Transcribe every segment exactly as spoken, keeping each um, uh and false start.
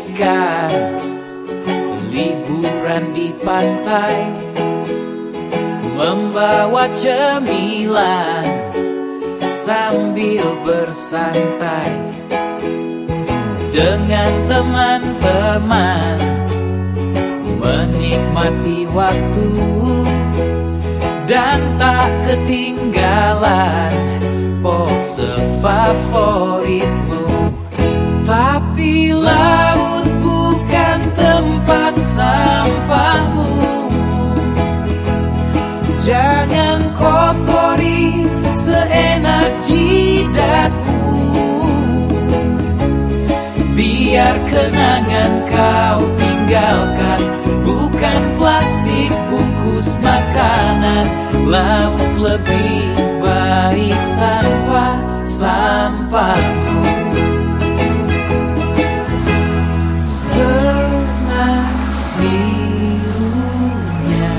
asyikkan liburan di pantai, membawa cemilan sambil bersantai dengan teman-teman, menikmati waktu dan tak ketinggalan pose favoritmu. Tapi laut bukan tempat sampahmu, jangan kotori seenak jidatmu. Biar kenangan kau tinggalkan, bukan plastik bungkus makanan. Laut lebih baik tanpa sampahmu. Pernah birunya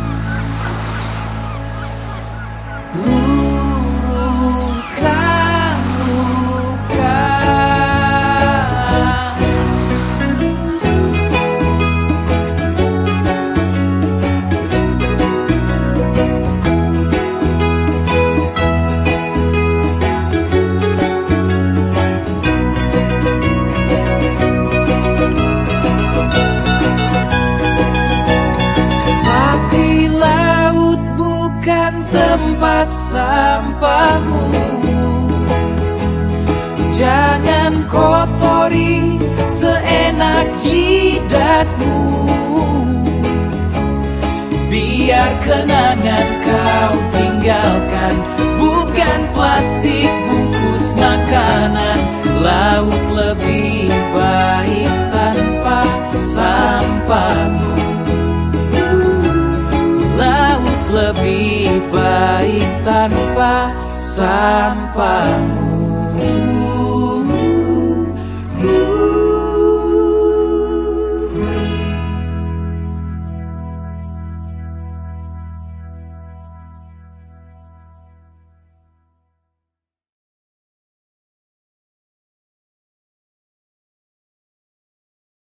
luruhkan luka, tempat sampahmu. Jangan kotori seenak jidatmu. Biar kenangan kau tinggalkan, bukan plastik bungkus makanan. Laut lebih baik tanpa sampahmu. Laut lebih baik tanpa sampahmu.